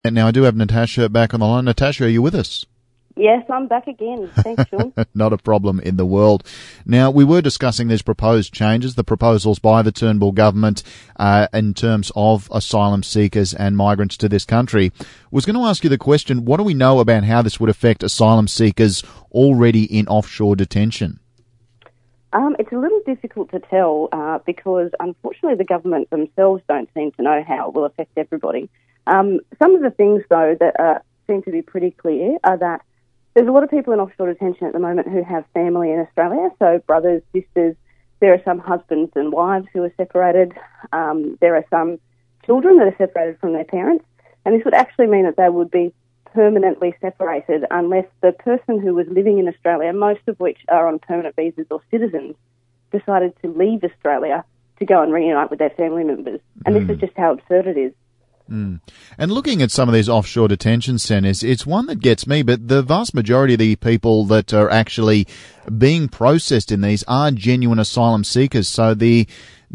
And now I do have Natasha back on the line. Natasha, are you with us? Yes, I'm back again. Thanks, Sean. Not a problem in the world. Now, we were discussing these proposed changes, the proposals by the Turnbull government in terms of asylum seekers and migrants to this country. I was going to ask you the question, what do we know about how this would affect asylum seekers already in offshore detention? It's a little difficult to tell because, unfortunately, the government themselves don't seem to know how it will affect everybody. Some of the things, though, that seem to be pretty clear are that there's a lot of people in offshore detention at the moment who have family in Australia, so brothers, sisters. There are some husbands and wives who are separated. There are some children that are separated from their parents, and this would actually mean that they would be permanently separated unless the person who was living in Australia, most of which are on permanent visas or citizens, decided to leave Australia to go and reunite with their family members. And this is just how absurd it is. And looking at some of these offshore detention centres, it's one that gets me, but the vast majority of the people that are actually being processed in these are genuine asylum seekers. So the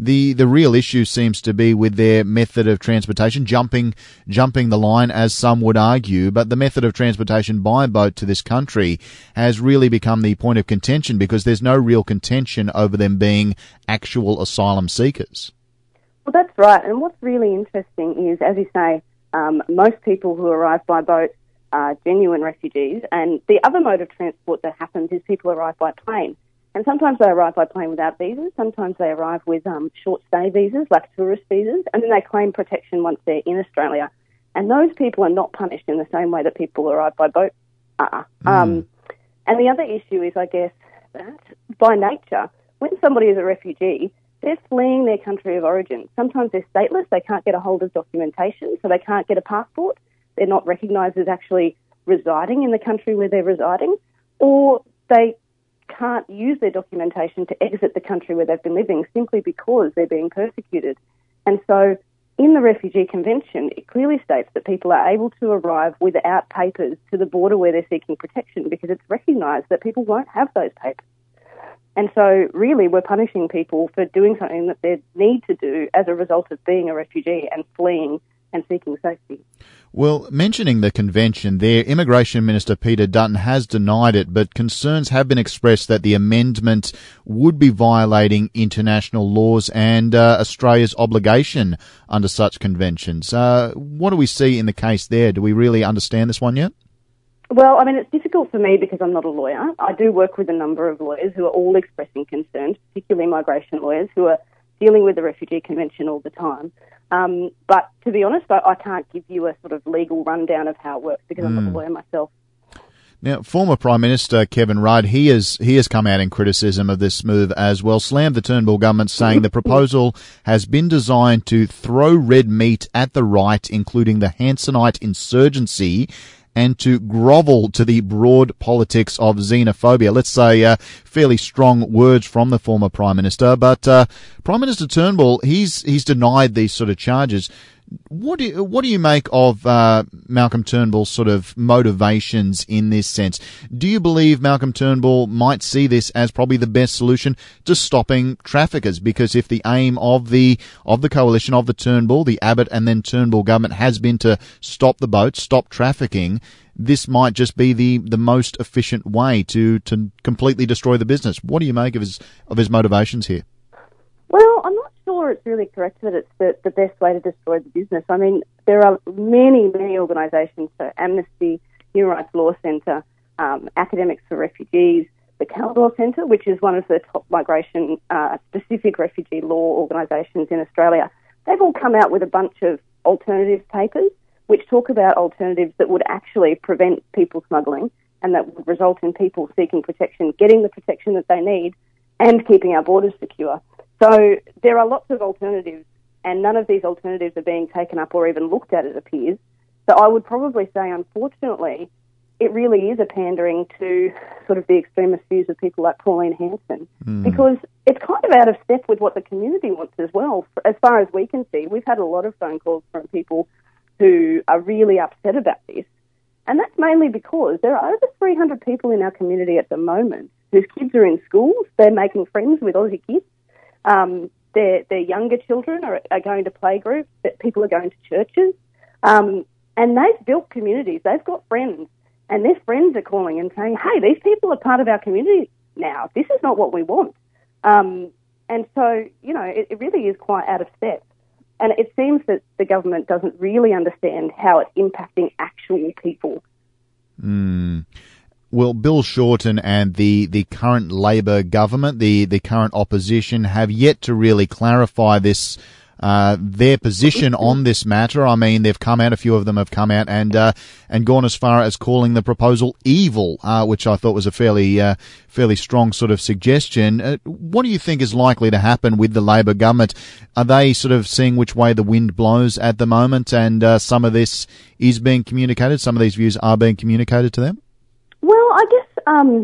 real issue seems to be with their method of transportation, jumping the line, as some would argue, but the method of transportation by boat to this country has really become the point of contention because there's no real contention over them being actual asylum seekers. Well, that's right. And what's really interesting is, as you say, most people who arrive by boat are genuine refugees, and the other mode of transport that happens is people arrive by plane. And sometimes they arrive by plane without visas, sometimes they arrive with short-stay visas, like tourist visas, and then they claim protection once they're in Australia. And those people are not punished in the same way that people arrive by boat are. And the other issue is, I guess, that by nature, when somebody is a refugee, they're fleeing their country of origin. Sometimes they're stateless, they can't get a hold of documentation, so they can't get a passport. They're not recognised as actually residing in the country where they're residing, or they can't use their documentation to exit the country where they've been living simply because they're being persecuted. And so in the Refugee Convention, it clearly states that people are able to arrive without papers to the border where they're seeking protection because it's recognised that people won't have those papers. And so really we're punishing people for doing something that they need to do as a result of being a refugee and fleeing and seeking safety. Well, mentioning the convention there, Immigration Minister Peter Dutton has denied it, but concerns have been expressed that the amendment would be violating international laws and Australia's obligation under such conventions. What do we see in the case there? Do we really understand this one yet? Well, I mean, it's difficult for me because I'm not a lawyer. I do work with a number of lawyers who are all expressing concerns, particularly migration lawyers who are dealing with the Refugee Convention all the time. But to be honest, I can't give you a sort of legal rundown of how it works because I'm not a lawyer myself. Now, former Prime Minister Kevin Rudd, he has come out in criticism of this move as well, slammed the Turnbull government, saying the proposal has been designed to throw red meat at the right, including the Hansonite insurgency, and to grovel to the broad politics of xenophobia. Let's say fairly strong words from the former Prime Minister, but Prime Minister Turnbull, he's denied these sort of charges. What do you make of Malcolm Turnbull's sort of motivations in this sense? Do you believe Malcolm Turnbull might see this as probably the best solution to stopping traffickers? Because if the aim of the coalition of the Turnbull, the Abbott and then Turnbull government has been to stop the boats, stop trafficking, this might just be the most efficient way to completely destroy the business. What do you make of his motivations here? Well, I'm not sure it's really correct that it's the best way to destroy the business. I mean, there are many, many organisations, so Amnesty, Human Rights Law Centre, Academics for Refugees, the Caldwell Centre, which is one of the top migration-specific refugee law organisations in Australia. They've all come out with a bunch of alternative papers which talk about alternatives that would actually prevent people smuggling and that would result in people seeking protection, getting the protection that they need and keeping our borders secure. So there are lots of alternatives, and none of these alternatives are being taken up or even looked at, it appears. So I would probably say, unfortunately, it really is a pandering to sort of the extremist views of people like Pauline Hanson, because it's kind of out of step with what the community wants as well. As far as we can see, we've had a lot of phone calls from people who are really upset about this, and that's mainly because there are over 300 people in our community at the moment whose kids are in schools, they're making friends with Aussie kids. Their younger children are going to playgroups, that people are going to churches. And they've built communities. They've got friends. And their friends are calling and saying, hey, these people are part of our community now. This is not what we want. And so, it really is quite out of step. And it seems that the government doesn't really understand how it's impacting actual people. Well, Bill Shorten and the current Labor government, the current opposition, have yet to really clarify this, their position on this matter. I mean, they've come out, a few of them have come out and gone as far as calling the proposal evil, which I thought was a fairly strong sort of suggestion. What do you think is likely to happen with the Labor government? Are they sort of seeing which way the wind blows at the moment, and some of this is being communicated, some of these views are being communicated to them? Well, I guess,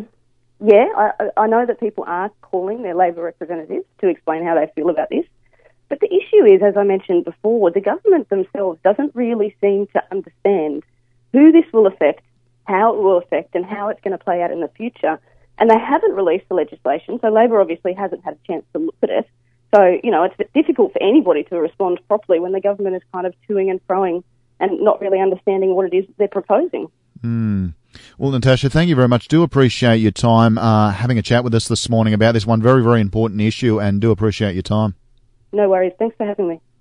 I know that people are calling their Labor representatives to explain how they feel about this. But the issue is, as I mentioned before, the government themselves doesn't really seem to understand who this will affect, how it will affect, and how it's going to play out in the future. And they haven't released the legislation, so Labor obviously hasn't had a chance to look at it. So, it's difficult for anybody to respond properly when the government is kind of toing and froing and not really understanding what it is they're proposing. Well, Natasha, thank you very much. Do appreciate your time having a chat with us this morning about this one very, very important issue, and do appreciate your time. No worries. Thanks for having me.